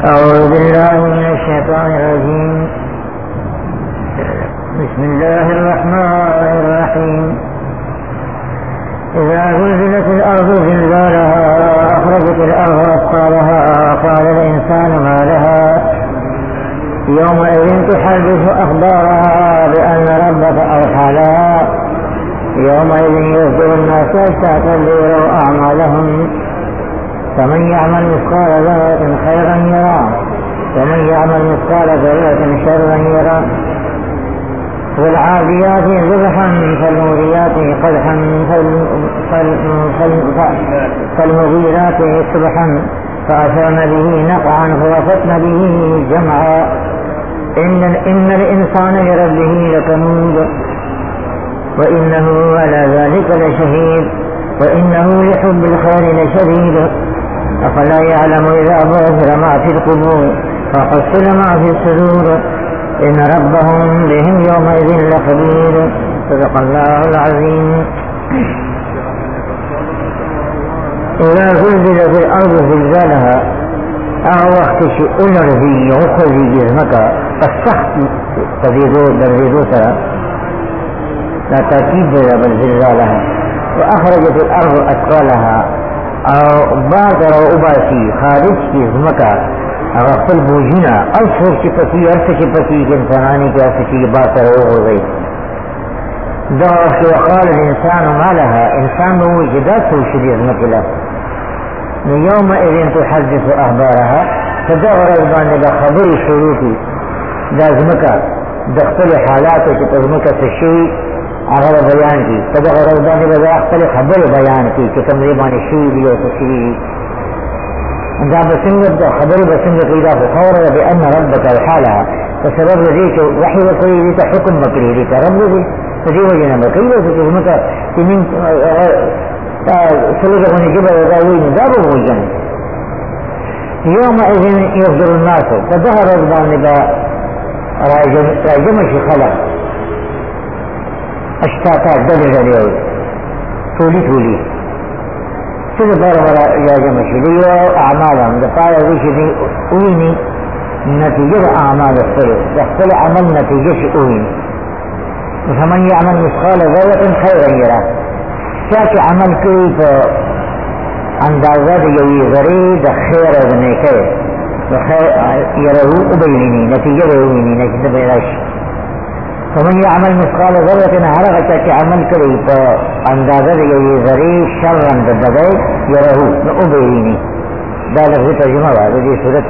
أعوذ بالله من الشيطان الرجيم. بسم الله الرحمن الرحيم. إذا زلزلت الأرض زلزالها أخرجت الأرض أثقالها قال الإنسان ما لها يومئذ تحدث أخبارها بأن ربك أوحى لها يومئذ يصدر الناس أشتاتا ليروا أعمالهم فمن يعمل مثقال ذرة خيرا يرى ومن يعمل مثقال ذرة شرا يرى والعاديات ذبحا فالموريات قدحا فالمغيرات صبحا فأثرن به نقعا فوسطن به جمعا إن الإنسان لربه لكنود وإنه على ذلك لشهيد وإنه لحب الخير لشديد أفلا يعلم إذا بعثر ما في القبور فحصل ما في الصدور إن ربهم بهم يومئذ لخبير. صدق الله العظيم. إذا زلزلت الأرض زلزالها وقت شئون رضي وخذي جزمك فالسخت تزيدو سرى لا تأكيد بل زلزالها وأخرجت الأرض أثقالها او بادر و اباسی خارج کی زمکا اغفل بوجینا اصفر چی پسی ارس چی پسی انسانانی کی ارس چی باتر و غزی دعوش وقال الانسان ما لها انسان بو جدا سوشدی زمکلا یوم اذن تحدث اخبارها فدغر ازبان دا خبر شروع کی دا زمکا دختل حالات چی زمکا سشوی اگر بیان کی تب اگر ردانی بدا اختل خبر بیان کی کہ کم ریبانی شوی بھی و تشریعی دا بسنگت دا خبر بسنگت قیدہ فخور بأن ربك الحالها فسبب لديك وحي وقوی دیتا حکم بکری دیتا رب دی تجیب جنا بکری دیتا تجمتا تمین سلوک اپنی جبر وداوین دابو بوجن یوم اذن یفضل الناس فدهر ردانی با راجمش خلق اشتاتا دل تولی سید بارا اجازه مشهدی و اعمالهم دفاع ویشدی اوینی نتیجه اعمال اختل عمل نتیجه اوینی فمن يعمل مثقال ذرة خيرا يرى چاچ عمل کوي په اندازه د یوې ذرې د خیر او نیکۍ یره وبیني نتیجه ویني نتیجه به راشي فمن يعمل مثقال ذرة هرغة عمل كري فاندازة يوي ذري شرا دددي يره نؤبيني دا لفظ ترجمة بعد دي سورة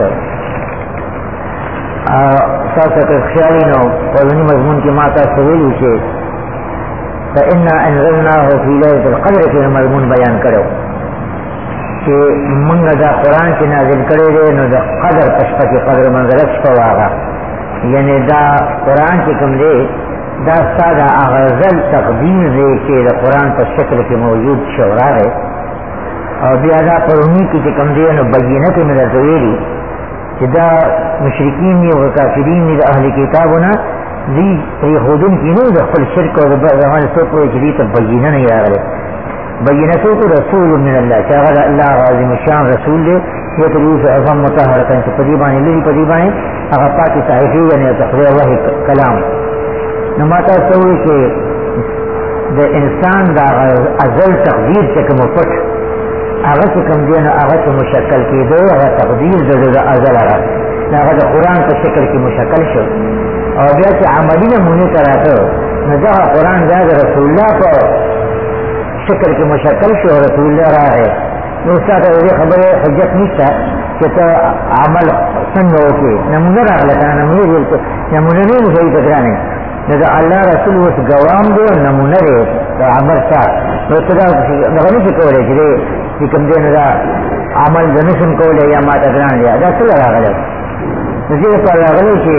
ساسة الخيالين وذني مضمون كي ماتا سويل وشي فإنا أنزلناه في ليلة القدر في المضمون بيان کرو کہ منگ دا قرآن کی نازل کرے دے نو دا قدر پشپا کی قدر منزلت شپا واغا یعنی دا قرآن کی کم دے دا سادہ اغزل تقدیر دے کہ دا قرآن پر شکل کی موجود شورا ہے اور بیادا پرونی کی کم دے نو بینت میں رضویری کہ دا مشرکین نی و کافرین نی دا اہل کتابنا دی خودن کی نو دا خل شرک و دا زمان سوکو اجری تا بینہ نہیں آگلے بینتو کو رسول من اللہ چاہر اللہ عظیم الشان رسول دے یہ تریوس اعظم متحرکن تو پدیبانی لذی پدیبانی اگر پاکی صحیحی یعنی تخوی وحی کلام نماتا سوئی کہ دا انسان دا ازل تقدیر چکم پت اگر چکم دینا اگر چکم مشکل کی دو اگر تقدیر دا ازل اگر دا قرآن پر شکل کی مشکل شو اور بیا چی عملی نمونی کراتا نجا قرآن دا رسول اللہ پر شکل کی مشکل شو رسول اللہ رہا ہے نوستاتا وزی خبر حجت نیستا کہ تا عمل سنگ ہوکے نمونہ راک لکا نمونہ دیلتا نمونہ نہیں صحیح تکرانے لیکن اللہ رسول اس گوام دے نمونہ دے تا عمل سا نوستا نغنی سے کولے چلے کہ کم دے ندا عمل دنسن کولے یا ما تکران لیا دا سلا راک لکا نزید پر راک لے کہ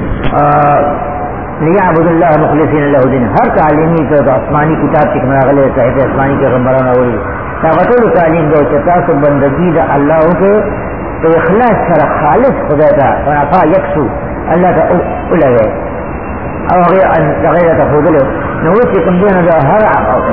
لیعبد اللہ مخلصین اللہ دین ہر تعلیمی تو آسمانی کتاب کی مراغلے صحیح آسمانی کے غمبران اولی طاقتوں تعلیم دے چتاس بندگی دا اللہ کے تو اخلاص سر خالص خدا تا ونفا یکسو اللہ تا اولئے او غیر تفوضلو نو چې کوم دی نو هر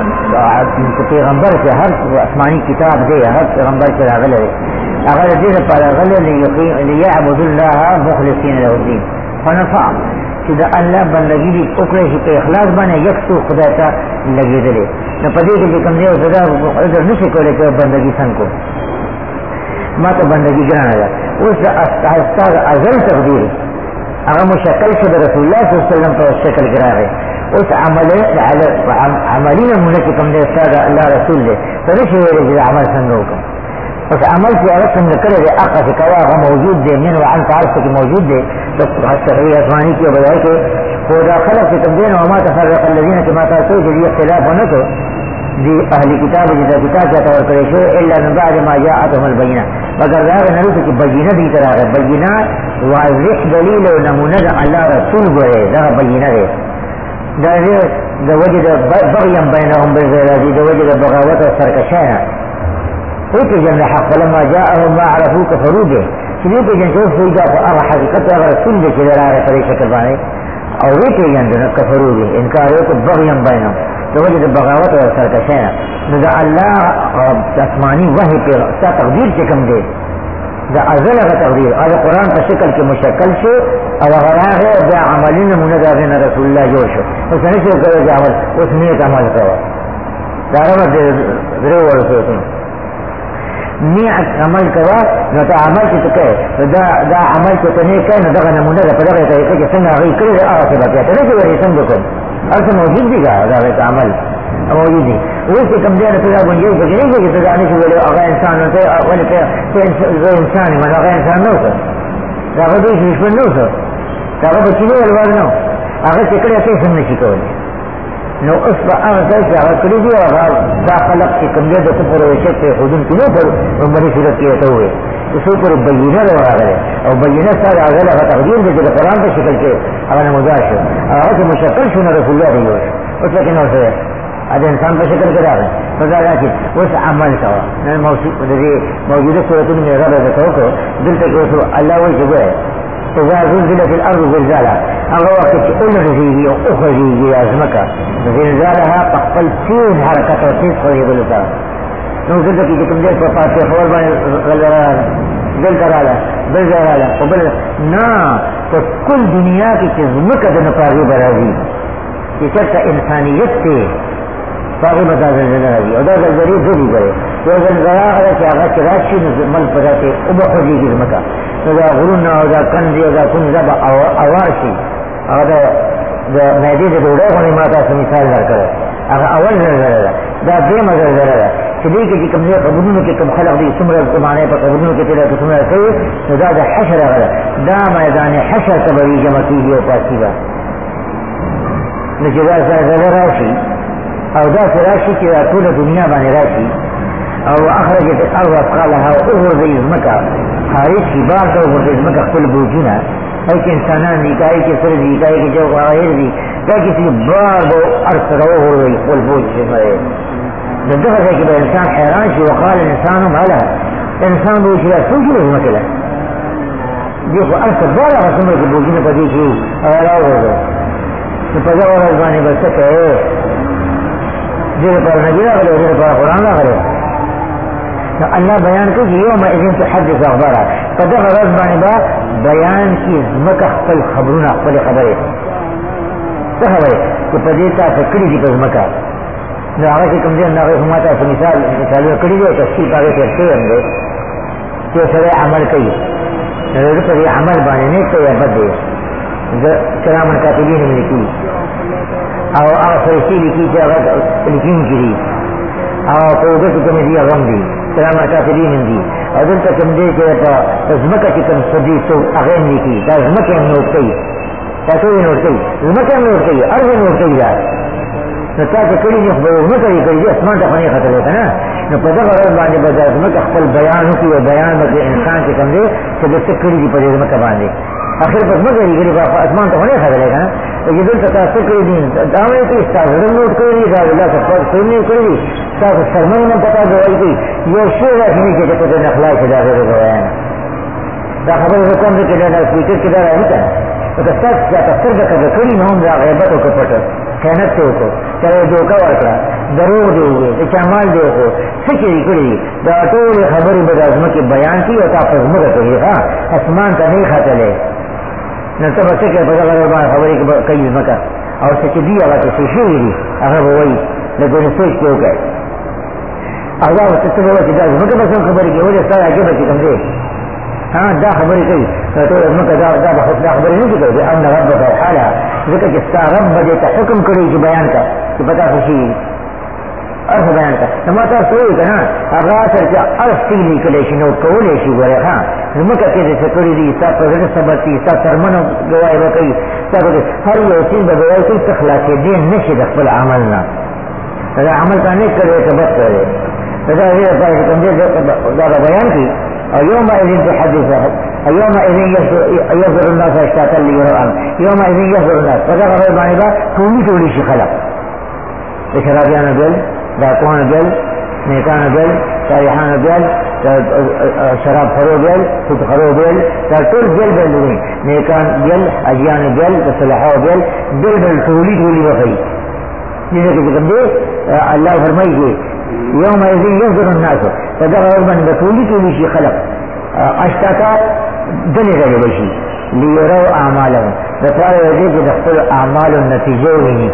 پیغمبر چې هر آسماني کتاب دی هر پیغمبر چې راغلی دی هغه د دې لپاره راغلی لیعبدوا الله مخلصین له الدین حنفاء چې د الله بندګي دې وکړي چې په اخلاص باندې یکسو خدای ته لګېدلې نو په دې کې چې کوم دی او زدا عذر نشي کولی چې بندګي څنګه کو ما ته بندګي ګرانه ده اوس د استاد ازل تقدیر هغه مشکل شو د رسول الله صلی الله علیه وسلم په شکل کې راغی اوس عملی نمونه چې کوم دی استاد الله رسول دی ته نشي ویلی چې عمل څنګه وکړم اوس عمل چې هغه څنګه کړی دی هغه چې کوه هغه موجود دی من وعن تعرف کې موجود دی د صحیح آسماني کې بیان کې خو دا خلک چې کوم دی نو ما تفرق الذین چې ما تاسو چې اختلاف ونه کړ دی اهل کتاب چې دا کتاب چاته ورکړی شو الا من بعد ما جاءتهم البینه مگر دا نه نو چې بینه دي تر هغه بینه واضح دلیل او نمونه د الله رسول ګره دا بینه دی دا د وجه د بغیم بینهم بالغیرازی د وجه د بغاوت او سرکشانه ویته جن حق فلما جاءهم ما عرفوا كفروا به چې دې په جن څو فائدہ په هغه حقیقت هغه رسول دې چې راغی په شکل باندې او ویته جن کفروا به انکار وکړ بغیم بینهم د وجه د بغاوت او سرکشانه نو د الله آسماني وحی په تقدیر چې کوم دی دا ازل هغه تقدیر هغه قرآن په شکل کې مشکل شو او هغه راغی بیا عملي نمونه د رسول الله جوړ شو اوس نه شو کولی چې عمل اوس نیک عمل کوه دا هغه درې ورسېږي نیک عمل کوه نو ته عمل چې ته کوې دا عمل چې ته نیک کوې نو دغه نمونه ده په دغه طریقه چې څنګه هغوی کړي دی هغسې به بیا ته نه شي ویلی څنګه کوم هر څه موجود دي که دا عمل موجود دي اوس چې کوم دی نو ته دا ګنجایش پکې نه کېږي ته دا نه شي ویلی هغه انسان نو ته ولې زه انسان یم هغه انسان نه اوسه دا هغه دوی دشمن نه اوسه دا هغه به چینی ولوړ نه هغه چې کړی ته څه نه شي کولی نو اوس به هغه ځای چې هغه کړي دي هغه دا خلق چې کوم دی د کفر او شرک پرېښودونکي نه پر عمري صورت کې ورته وویل څو پر بینه ده راغلی او بینه ستا د هغه هغه تقدیر دی چې د قرآن په شکل کې هغه نمودار شو هغه چې مشکل شو نو رسول الله ته جوړ شو اوس پکې نو څه د انسان په شکل کې راغی نو دا چې اوس عمل کوه نن د دې موجوده صورتونو مې رابطه درته وکړو دلته کې اوس الله وایي چې ګوره اذا زلزلت الارض زلزالها هغه وخت چې اولرزېږي او اخرجېږي ځمکه زلزالها په خپل تیز حرکت او تیز خوځېدلو سره نو دلته کې چې کوم دی په فاتحه خبر باندې دلته راغله بل ځای راغله او بل نه په کل دنیا کې چې ځمکه د نه په هغې به راځي چې چېرته انسانیت دی په هغې به دا زلزله راځي او دا زلزلې دوه دي ګورې یو زلزله هغه ده چې هغه چې راشي نو ملک په داسې اوبه خوځېږي ځمکه نو دا غرونه او دا کندې او دا کونځه به اوار شي هغه د معدې د ډوډۍ غوندې ما تاسو مثال درکړی هغه اول زلزله ده دا درېیمه زلزله ده چې دې کې چې کوم دی قبرونو کې کوم خلق دي څومره زمانې په قبرونو کې تېره څومره کوي نو دا د حشر هغه ده دا میدان حشر ته به وي جمع کېږي او پاتې به نو چې دا زلزله راشي او داسې راشي چې دا ټوله دنیا باندې راشي او اخرجت الارض اثقالها وغورځوي ځمکه خارج شي بار ته وغورځوي ځمکه خپل بوجونه هغې کې انسانان دي که هغې کې سره دي که هغې کې جواهر دي که هغې کې بار به هر څه راوغورځوي خپل بوج د دغه ځای کې به انسان حیران شي وقال الانسان ما لها انسان به وایي چې دا څوک دی ځمکې له دې خو هر څه دواړه هغه څومره چې بوجونه په دې کې وي هغه راوغورځوي نو په دغه ورځ باندې به څه کوې دې لپاره نبي راغلی دې لپاره قرآن راغلی نو الله بیان کوي چې یومئذ تحدث اخبارها په دغه ورځ باندې به بیان کړي ځمکه خپل خبرونه خپلې خبرې څه خبرې چې په دې تاسو کړي دي په ځمکه نو هغه چې کوم دی نو هغې خو ما تاسو مثالونه کړي دي او تفصیل په هغې تېر شوی هم دی چې سړی عمل کوي نو د په دې عمل باندې نیک دی یا بد دی د کرامن کاتبین هم لیکي او هغه فرشتې لیکي چې هغه لیکونکي دي او په اوږه کې کومې دي هغه هم دي کرامن کاتبین هم دي او دلته کوم دی چې په ځمکه کې کوم څه دي هغه هم لیکي دا ځمکه هم نوټ کوي دا ټول یې نوټ کوي ځمکه هم نوټ کوي هر ځای نوټ کوي دا نو تاسو کړي دي خو به ځمکه یې کړي دي اسمان ته خو نه یې ختلی که نه نو په دغه ورځ باندې به دا ځمکه خپل بیان وکړي او بیان به انسان چې کوم دی چې د څه کړي دي په دې ځمکه باندې اخر په ځمکه یې کړي په اسمان ته خو نه یې ختلی که نه چې دلته تاسو کړي دي دا وایي چې ستاسو زړه نوټ کړي دي دا الله خپل سرونه یې کړي دي ستاسو سرمایې نه پته ګوایي کوي یو شی داسې نه چې په دې نخلا چې دا غیر ګوایان دا خبره زه کوم دی چې دا سپیکر کې دا راځي که نه نو که ستاسو چاته سترګه کږه کړي نو هم دا غیبت وکړه پټه خیانت ته وکړو چلے دھوکہ ورکړه دروغ دی وویل د چا مال دی وخوړ څه چېرې کړي دي دا ټولې خبرې به د ځمکې بیان کړي او تا په ځمکه کوي ښه اسمان ته نه ختلی نو ته به څه کوې په دغه ډول باندې خبرې کوي ځمکه او څه چې دي هغه چې څه شوي دي هغه به وایي لکه ونه سوچ کې وکړئ او دا ورته څه به وایي چې دا ځمکه به څوم خبرې کوي ولې ستا عجیبه چې کوم دی دا خبرې کوي ټول ځمکه دا خبرې نه دي کوي ان ربک اوحاله ځکه چې ستا رب به دې ته حکم کړی چې بیان کړه چې په تاسو شي هر څه بیان کړه نو ما تاسو وایي که نه هغه اثر چې هر څه لیکلی شي نو کولی شي ګورې ښه ځمکه کې دې څه کړي دي ستا په زړه صبر دي ستا څرمنه ګواهي به کوي ستا په هر یو څیز به ګواهي کوي ته خلاصېدی نه شي د خپل عمل نه دا عمل تا نیک کړی که بد کړی دا دې لپاره چې کوم دی دا به بیان کړي او يومئذ تحدث يومئذ يصدر الناس اشتاتا ليروا الامر يومئذ يصدر الناس فذا غير باندې ټولي شي خلق شرابيان بيل داکوان بيل نیکان بيل صالحان بيل شراب خرو بيل خود خرو بيل دا ټول بيل دي نیکان بيل اجيان بيل صالحو بيل ټولي وخی دې کې کوم دی الله فرمایي يومئذ يصدر الناس فذا غير باندې ټولي شي خلق اشتاتا دلې شي ليروا اعمالهم د پاره دې چې د خپل اعمالو نتیجه ویني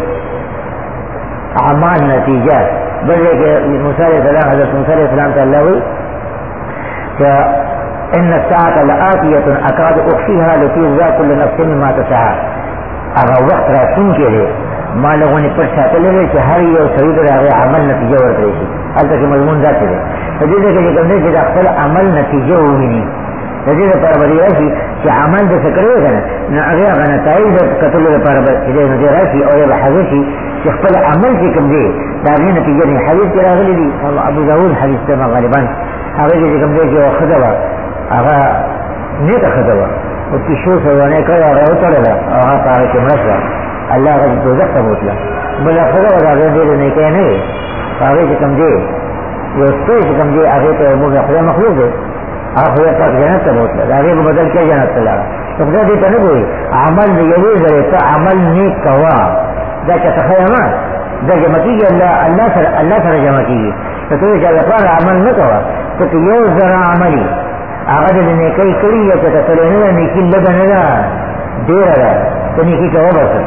اعمال نتیجه بلکې موسی علیہ السلام حضرت موسی علیہ السلام ته الله وی چې ان الساعه لآتیه اکاد اخفیها لتجزا كل نفس ما تسعى هغه وخت راتلونکی دی ما لغونې پټ ساتلی دی چې هر یو سړي د هغې عمل نتیجه ورکړی شي هلته کې مضمون داسې دی په دې ځای کې کوم دی چې د خپل عمل نتیجه وویني د دې لپاره به دې راشي چې عمل دې څه کړی که نه نو هغې هغه نتایج د کتلو لپاره به چې دی نو دې راشي او یا به حاضر شي چې خپل عمل چې کوم دی د هغې نتیجه دی حدیث کې راغلی دي ابو داود حدیث دی غالبا هغې کې چې کوم دی چې یوه ښځه وه هغه نیکه ښځه وه او پیشو سوانۍ کړې هغه یې وتړله او هغه په هغې کې مړه شوه الله هغه دوزخ ته بوتله بله ښځه وه د هغې ډېرې نیکۍ نه وې په هغې چې کوم دی یو سپی چې کوم دی هغې ته موږ خدای مخلوق دی هغه خدای پاک جنت ته بوتله د هغې په بدل کې جنت ته لاړه نو خدای دې ته نه ګوري عمل د یوې ځلې ته عمل نیک کوه دا چاته ښه ما دا جمع کېږي الله سره جمع کېږي ته ته چې لپاره عمل نه کوه ته که یو زره عملي هغه د نیکۍ کړي یا چاته کړې نه ده نیکي لږه نه ده ډېره ده ته نیکي کوه بسه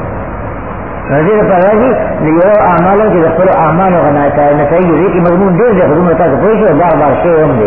نو دې لپاره راځي د یو اعمالو چې د خپلو اعمالو نتایج دې کې مضمون ډېر دی خو دومره تاسو پوه شوئ بار بار شی هم دی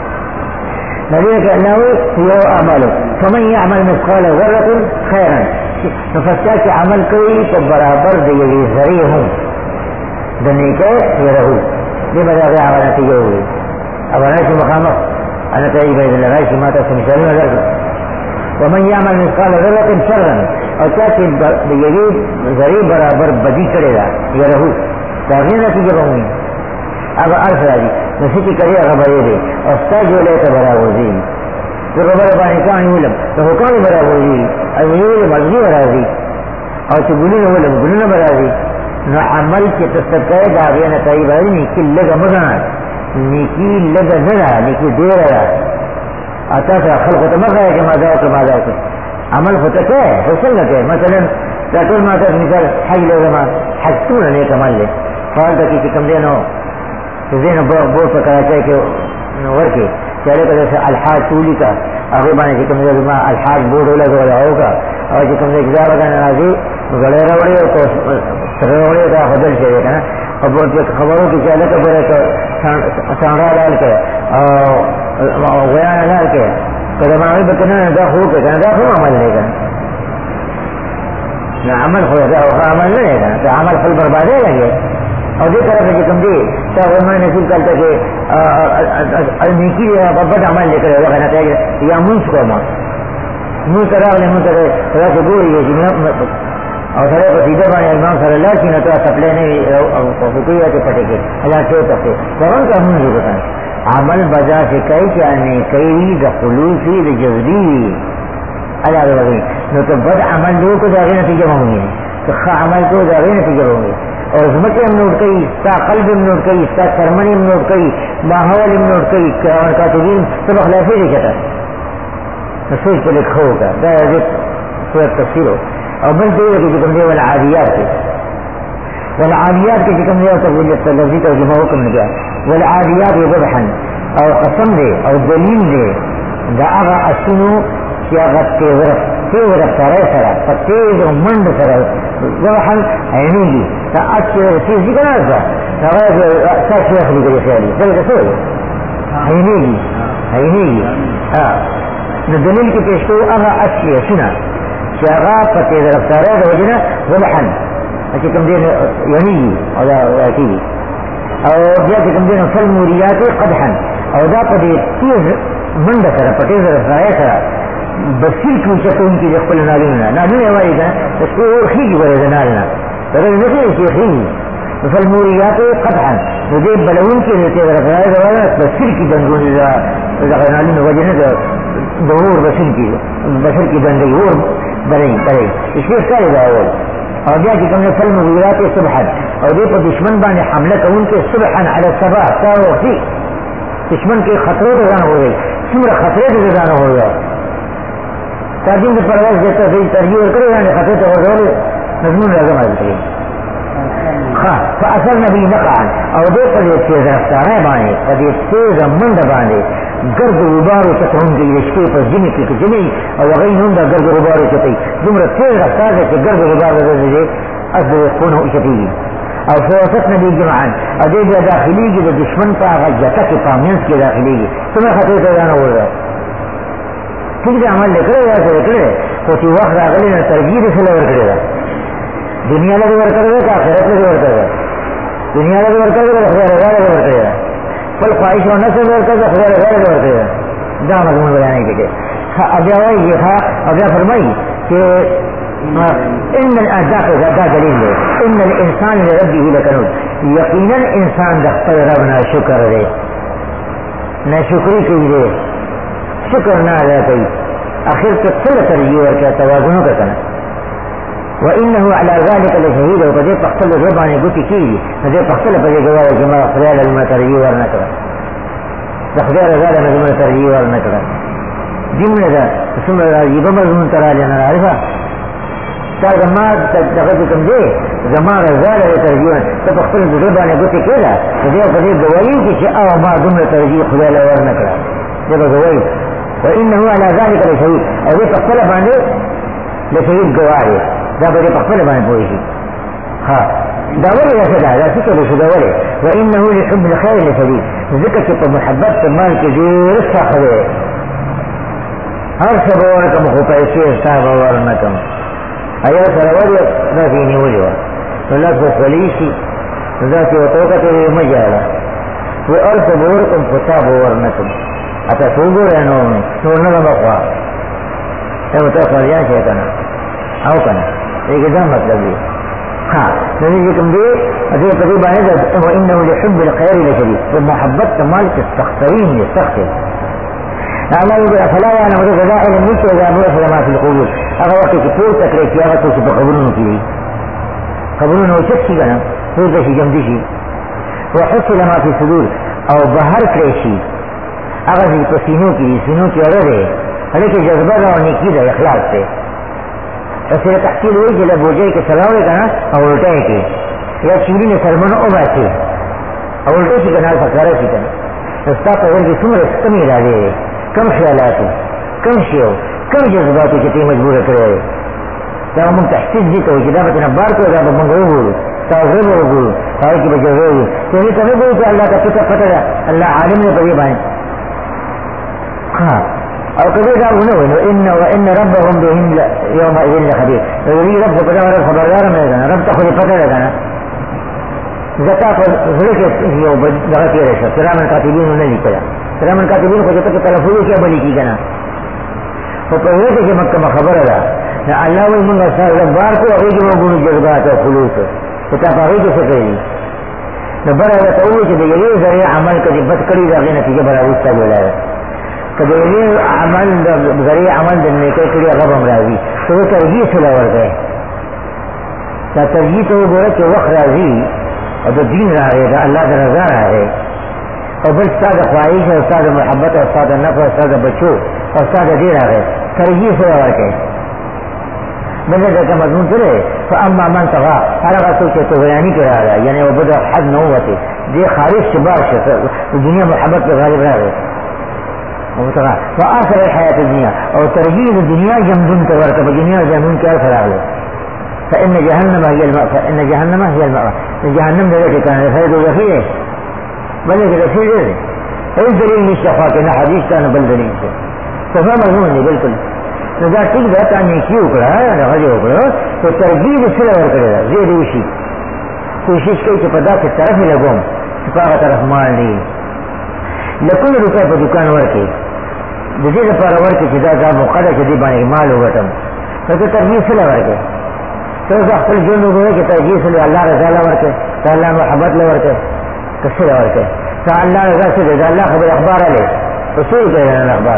نو دې کې الله وایي یو اعمالو فمن یعمل مثقال ذرة خیرا نو فستا چې عمل کوي په برابر د یوې ذرې هم د نیکۍ یرهو دې به د هغې هغه نتیجه ووایي او راشي مخامخ نتایج به یې راشي ما تاسو مثالونه درکړم ومن یعمل مثقال ذرة شرا او چا چې د یوې ذرې برابر بدي کړې ده یرهو د هغې نتیجه به ووایي هغه هر څه راځي نو څه چې کوي هغه به یې دی او ستا جولی ته به راوځي زه خبره باندې کاڼي ولم د خو کاڼي به راوځي او یې ولم مغزي به راځي او چې ګلونه ولم ګلونه به راځي نو عمل چې ته څه کوې د هغې نتایج به راځي نیکي لږه مه ګڼه نیکي لږه نه ده نیکي ډېره ده او تاسو خلکو ته مه ښایه چې ما دا وکړه ما دا وکړه عمل خو ته کوې خو څنګه کوې مثلا دا ټول ما ته مثال حج لازمه حج څومره نیک عمل دی خو هلته کې چې کوم دی نو چې ځای نه بور په کراچۍ کې ورکړي چې هلکه داسې الحاج تولی کا هغې باندې چې کوم دی زما الحاج بورډ ولګول هغه وکړه او چې کوم دی چې دا راګانې راځي نو ګړی راوړي او سره راوړي دا بدل شوی که نه خبرو کې چې هلکه ګوره که سانډا لال کړې او غیانه لال کړې که د ماغې به که نه دا خو وکړې که نه دا خو عمل دی که نه عمل خو دا عمل نه دی که نه عمل خپل بربادۍ لګې او دې طرف چې کوم دی تا غرمه نصیب کلته چې نیکي په بد عمل دی کړی هغه نتایج یا مونځ کومه مونځ ته راغلی مونځ ته داسې ګوري چې او سړی په سیده باندې امام سره لاړ شي نو ته څپلی نه وي او خوکۍ واچې پټې کړې الله ټول تپې فورن کا مونځ وکړه عمل به داسې کوي چې نیکۍ وي د خلوص وي د جذبي وي الله به وکړي نو ته بد عمل دی وکړو د هغې نتیجه به ووینې که ښه عمل کوو د هغې نتیجه به ووینې اور ځمکې هم نوټ کوي ستا قلب هم نوټ کوي ستا څرمنې هم نوټ کوي ماحول هم نوټ کوي کاتبین ته به خلاصېږي که ته نو سوچ په لږ ښه وکړه دا دې صورت تفسیر و او بل دې چې کوم دی والعادیات دی والعادیات کے جکم دے اور لفظی ترجمہ حکم نے کیا والعادیات ذبحا اور قسم دے اور دلیل دے دا آغا اسنو کہ آغا تیز رفتارے سرا فتیز و مند سرا ذبحا عینی گی تا اچھے تیز دی کنا سا تا شیخ لی کری خیالی دل کسو عینی گی دلیل کی پیشتو آغا اچھے سنا کہ آغا فتیز رفتارے دا وجنا ذبحا اچھے کم دین یعنی اور ایسی اور بیا چې کوم دین فالموریات قدحا او دا په دې تیز منډه سره په تیز رفتار سره بصیر کوچتون کې خپل نالونه نه وایي دا څو خيږي ورته نالونه دا نه کې خيږي فالموریات قدحا دې بلون کې تیز رفتار سره بصیر کې دنګونه دا نالونه وجه نه دور بصیر کې دنګي اور بلې اسې کاری دا و اور بیا کہ تم نے فل مغیرات صبحن اور دے پر دشمن بانے حملہ کروں کے صبحن علی الصباح کیا وقتی دشمن کے خطرے کے جانا ہو گئی سمر خطرے کے جانا ہو گیا تاجین کے پرواز دیتا ہے ترجیح اور کرے جانے خطرے تو ہو گئے مضمون رضا مالک ہے خواہ فاثر نبی نقعن اور دے پر یہ تیز رفتاریں بانے پر یہ تیز مند بانے گرد غبار ستون کے رشتے پر جمی کی جمی اور وغیر ہوں گرد غبار چتی جمرہ تیز رفتار ہے کہ گرد غبار دے اصل خون چتی اور فوسط نبی جمعان اور دے بیا داخلی کی دشمن کا جتا کے پامینس کے داخلی کی تمہیں خطرے کا جانا ہو رہا ہے ٹھیک ہے عمل لے کرے ایسے کرے تو سی وقت آگلے ترجیح سے لور کرے گا دنیا لگے ور کرے گا آخرت لگے ور کرے گا دنیا لگے ور کرے گا خدا رضا لگے ور کرے گا کل خواہش ہونا سے ور کرے گا خدا رضا لگے ور کرے گا جہاں مضمون بیانے کے اب یہ تھا اب فرمائی کہ ان الاعداء دلیل ہے ان الانسان لربه لکنود یقینا انسان دختر ربنا شکر دے نہ شکری کی دے شکر نہ ادا کی آخر کے کل ترجیح اور کیا توازن کا کنا وانه على ذلك لشهيد وقد يقتل الربان قلت كيدي فذي قتل فذي جواب جماعه خلال المترجي والنكره تخدير هذا مضمون الترجي والنكره جمله ذا ثم يبقى مضمون ترى لنا عارفه صار ما تاخذكم دي زمان رجال الترجيون تقتل الربان قلت كذا فذي جواب شيء او ما ضمن الترجي خلال والنكره ده جواب وانه على ذلك لشهيد او يقتل فانه لشهيد جواب دا بڑے پخپل باندې پوي شي ها دا ولې راځي دا څه ته شو دا ولې وانه لحب الخير لشديد ذکر چې په محبت په مال کې ډېر څه دی هر څه به کوم خو پیسې حساب ورنکم ایا سره ولې دا دیني ولې ولا څه پولیسي دا چې وته ته مجاله و ارث ورکم حساب ورنکم اته څنګه نو نه بقوا ته ته خالیا شي کنه او کنه ایک دا مطلب ہے ہاں نبی کم دے ادھے پتی بانے دا وانه لحب الخير لشديد تو محبت کمال کے سخترین ہے سخت ہے اللہ یہ فلا يعلم غدا علم مش اذا بوح ما في القبور اگر وقت کی پور تک رہی کیا تو سب قبروں کی قبروں نو چکی کنا پور دشی جمدی شي وحصل ما في الصدور او بہر کریشی اگر یہ پسینوں کی اور ہے لیکن جذبہ اور نیکی دا اخلاص سے ایسے تحصیل ہوئی کہ بوجھے کے سلاوے کا نا اور الٹائے کے یا چوری نے سلمان او بیٹھے اور الٹے کی کنال پکارے کی کنا رستہ پہر کی سمر کم ارادے کم خیالات کم شیو کم جذبات کتنی مجبور کرے کیا من تحصیل جی تو جدا بچنا بار کو جب منگو بول تاغرب ہو بول تاغر کی بجے ہوئی تو یہ تمہیں بول کہ اللہ کا پتہ پتہ اللہ عالم نے پڑھی بائیں ہاں اور کبھی کا انہوں نے ان ربهم بهم يومئذ لخبير ولی رب کو پتہ خبردار میں رہنا رب کا خود پتہ رہنا زکات ذکر یہ جگہ کی رہے کرامن کاتبین نے لکھا کرامن کاتبین کو جب تک تلفظ کیا بلی کی کنا تو پہلے کہ مکہ خبر ہے نہ اللہ وہ من صاحب بار کو ابھی جو گن جذبات و خلوص کتاب ابھی کیسے کہی نہ بڑا تو کہ یہ ذریعہ عمل کا بد کری دا نتیجہ بڑا اس کا بولا ہے کہ یہ عمل ذریعہ عمل دنے کے لیے غم راضی تو وہ ترجیح سے لور گئے تا ترجیح تو وہ کہ وقت راضی اور جو دین رہا ہے اللہ کا رضا رہا ہے اور بل استاد خواہش ہے استاد محبت اور استاد نفع استاد بچو اور استاد دے رہا ہے ترجیح سے لور گئے میں نے دیکھا مضمون چلے فاما من طغى هر هغه څوک چې طغیاني کې راغی یعنی وبد حد نه وته دې خارج شبار شته دنیا محبت په غالب راغی او طغى واخر الحیات الدنیا او ترجیح الدنیا جمدن ته ورته په دنیا جمدن کې راغلی فإن جهنم هي المأوى فإن جهنم هي المأوى جهنم دې كان خیر دوزخی بلکې رسول دې اي دلیل نشته فاطمه حدیث ته بل دلیل څه څه مضمون دی بالکل نو دا ټیک دا ته نه کیو کړه دا هغه وکړه ته ترغیب سره ورکړه زه دې وشي کوشش کوي چې په داسې طرف لګوم چې په هغه طرف مال نه لکه روپے په دکان ورکې د دې لپاره ورکې چې دا موقعه چې دې باندې مال وګټم ته ترغیب سره ورکې ته خپل ژوند وګورې چې ترغیب سره الله رضا ورکې ته الله محبت ورکې کسر ورکې ته الله رضا سره دا الله خبر اخبار علی اصول کې اخبار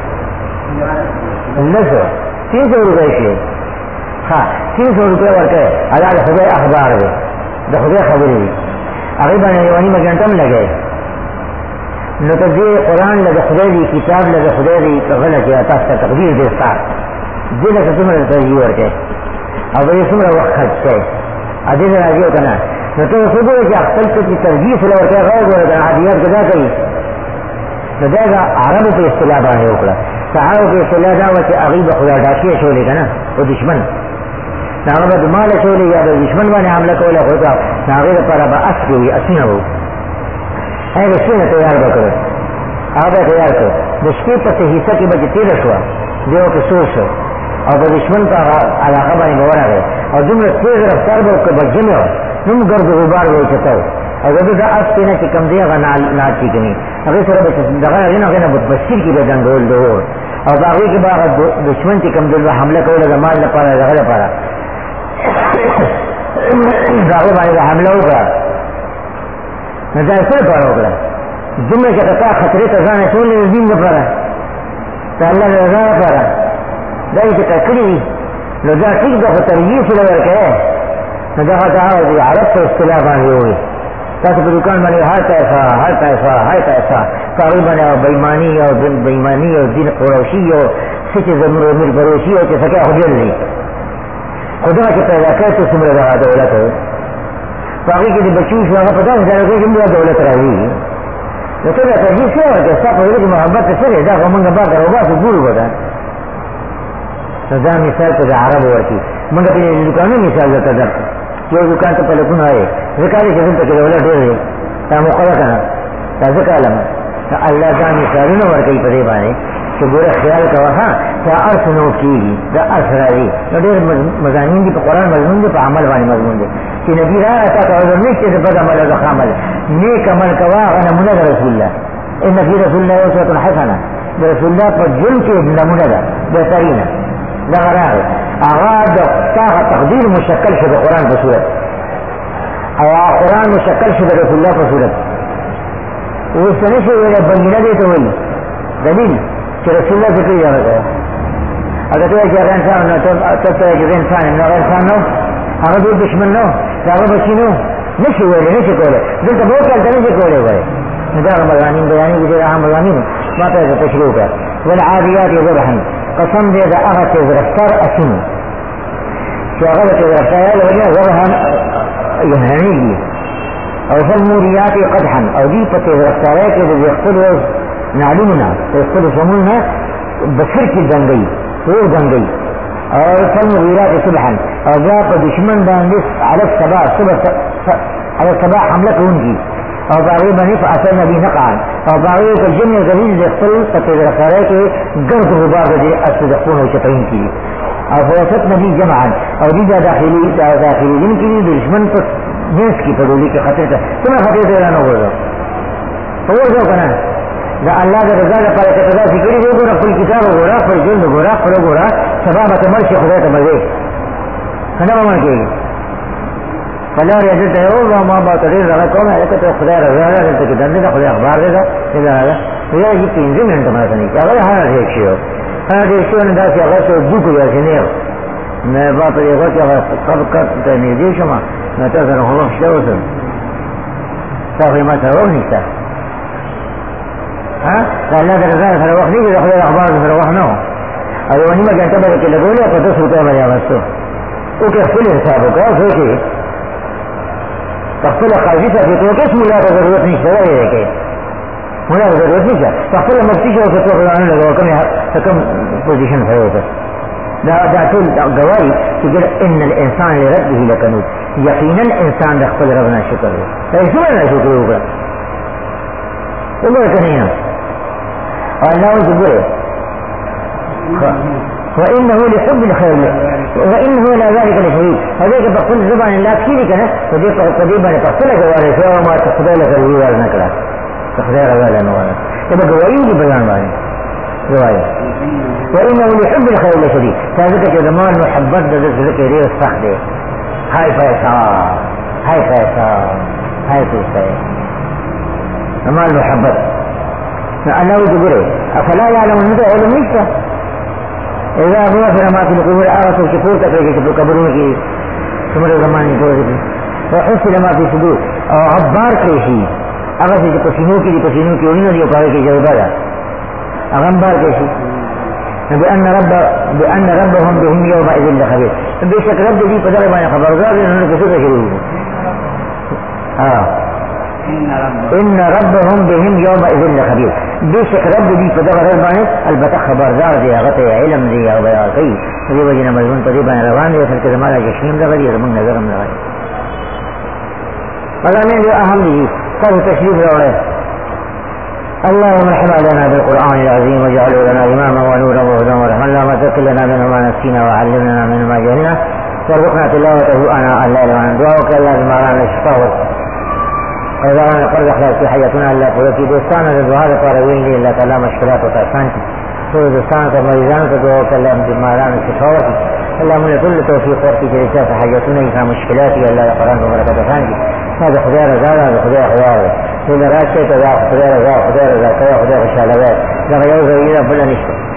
نسو 300 روپے کی ہاں 300 روپے ورکے اللہ خدای اخبار دے دا خدای خبری دی اغیبا نیوانی مگنٹم لگے نو تجھے قرآن لگا خدای دی کتاب لگا خدای دی غلط یا تاستا تقدیر دیستا دیلہ سے تمہیں ترجیح ورکے اب یہ سمرہ وقت خرچ سے عدیل راجیو کنا نو تو خودو کہ اختل کی ترجیح سے لورکے غیر ورکے عادیات کدا کئی نو دے گا عرب پہ اصطلاح بانے اکڑا صحابه کې اصطلاح دا و چې هغوی به خدا ډاکې شولې که نه او دشمن هغه به د ماله شولې یا د دشمن باندې حمله کوله خو د هغې دپاره به اس کې وي اسونه به هغه سونه تیار به کړو هغه به تیار کړو د شپې پسې حصه کې به چې تېره شوه دی به پې سور شو او د دشمن په هغه علاقه باندې به ورغی او دومره تېز رفتار به که به جمع نوم ګرد غبار به یې چته او د ده اس کې نه چې کوم دی هغه ناچي کوي هغې سره به دغه هغې نه هغې نه بسیر کې به جنګول د اور او په هغې کې به هغه دشمن چې کوم دی به حمله کوله د مال لپاره دغه لپاره د هغې باندې به حمله وکړه نو دا یې څه لپاره وکړه دومره چې که تا خطرې ته ځان اچولې د دین لپاره د الله د رضا لپاره دا یې چې تا کړي وي نو دا ټیک ده خو ترجیح سره ورکوې نو دغه ته هغه د عرب په اصطلاح باندې ووایي تاسو په دکان باندې هر پیسه کاغذ باندې بېماني او بېماني او دین قروشي او څه چې زموږ امیر بروشي او چې څه خو ډېر دي خو دغه چې پیدا کړی څه څومره دغه دولت په هغې کې د بچو شو هغه په داسې ځای کې زموږ دولت راځي نو ته دا ترجیح څه ورکړې ستا په زړه کې محبت څه دی دا خو موږ بعد راوباسو ګورو به ده نو دا مثال ته د عربو ورکړي موږ په دکانونو مثال درته درکړو یو دکان ته په لکونه وایي ځکه چې دلته کې دولت ډېر دی دا موقعه که نه دا ځکه علم الله دا مثالونه ورکوي په دې باندې چې ګوره خیال کوه ها دا ارث نوټ کېږي دا ارث راځي نو ډېر مضامین دي په قرآن مضمون دي په عمل باندې مضمون دي چې نبي راغی تا ته عذر نشته د بد عمل او د ښه عمل نیک عمل کوه هغه نمونه د رسول الله ان فی رسول الله اسوة حسنه د رسول الله په ژوند کې نمونه ده بهترینه دغه راغی هغه د هغه تقدیر مشکل شو د قرآن په صورت او قرآن مشکل شو د رسول الله په صورت اوس څه نشي ویلی بینه دې ته وایي دلیل چې رسول الله ذکر یې راغی اگر ته چې هغه انسان نو ته ته چې انسان نو هغه انسان نو هغه د دشمن نو هغه بچی نو نشي ویلی نشي کولی دلته به وکړه ته نشي کولی وایي نو دا مضامین بیانې دي ډېر عام مضامین ما ته یې تشریح وکړه والعادیات ذبحا قسم دې د هغه چې رفتار اسونه چې هغه چې رفتار لري ذبحا یهانیږي او فالموریات قدحا او دې په رفتارای کې د خپل نعلمنا خپل سمونه بسر کې دنګي ټول دنګي او فالمغیرات صبحا او بیا په دشمن باندې على الصباح صبح على الصباح حمله کوونکی او باغی باندې په اثر نبی نقعان او باغی په جمع غریز د خپل په رفتارای کې ګرد غبار دې اصدقون او چتاین کی او فوسط نبی جمعا او دې داخلي دین کې د دشمن په نیس کی په ډولي کې خطر ته څنګه خطر ته نه وګورئ وګورئ کنه دا الله د رضا لپاره چې تدا ذکر دی ګوره خپل کتاب وګوره خپل ژوند وګوره خپل وګوره سبب ته مرشي خدای ته مزه کنه ما کېږي فلا یجد یو ما با تدیر رغه کومه لکه ته خدای رضا ده ته دنده خدای اخبار ده دا یا یې 15 منټه ما ته نه هغه هغه شی هغه شی نه دا چې هغه څه دوکو یا نه نه با په یو کې هغه طبقه ته نه دي شمه نه تاسو نه هغه شته وته تاسو ما ته ونیسه ها الله د رضا سره وخت دی خدای اخبار سره وخت نه او نیمه ګنټه به کې لګولې په 10 روپیا باندې واسطو او کې خپل حساب وکړه سوچي خپل قاضي ته چې ته څه مولا ته ضرورت نشته وایي کې مولا ته ضرورت نشته خپل مفتي شو چې څه غوښنه لګو کوم پوزیشن هوته دا ټول گواہی چې ان الانسان لربه لکنود یقینا انسان د خپل رب نه شکر دی ایسو نه شکر وکړه وګوره کنه الله دې وانه لحب الخير وانه لا ذلك لشديد هذيك بقول زبان الله كثير كده فدي باندې خپل گواہی سوا ما تخدای له ویوال نه کړه تخدای راغله نو دا گواہی دی بیان باندې گواہی وانه لحب الخير لشديد ذلك جمال محبت د ذکر ډیر سخت دی هاي پیسہ جمال محبت الله دې افلا يعلم ان ده علم نشته اذا بوفر ما في القبور آغسوا شكور تفريق في قبرون کی سمر زمانی کو وحسن ما في صدور او عبار کریشی اغسوا جو پسینوں کی انہوں نے پاوے کی جوابہ دا اغنبار کریشی بأن ربهم بهم يومئذ لخبير بے شک رب دی پدر بانے خبردار انہوں نے کسو تشریح ان ربهم بهم يومئذ لخبير بے شک رب دی پدر بانے البتہ خبردار دی غت علم دی او بیان کی دی وجہ مضمون پدی بانے روان دی پھر کہ ہمارا یقین دا دی من نظر میں آئے مضامین جو اہم دی سب تشریف روڑے اللهم ارحمنا لنا بالقرآن العظيم واجعله لنا إماما ونورا وهدى ورحمة اللهم ذكر لنا منه ما نسينا وعلمنا منه ما جهلنا وارزقنا تلاوته آناء الليل ونهار دعاءك اللهم على الشفاء وإذا أنا قرد أخلاق في حياتنا ألا قوتي دوستانا لدعاء قاروين لي إلا كلام مشكلات وتعفانتي سوى دوستانا كمريضان فدعاءك اللهم بماران الشفاوة اللهم لكل توفيق وقتي جلسات حاجتنا إذا مشكلاتي ألا قرآن وبركة فانتي هذا خدای رضا هذا خدای خواه إذا رأيت شيء تذاق خدای رضا كذا خدای خشالوات لغا يوزا إذا بلا نشته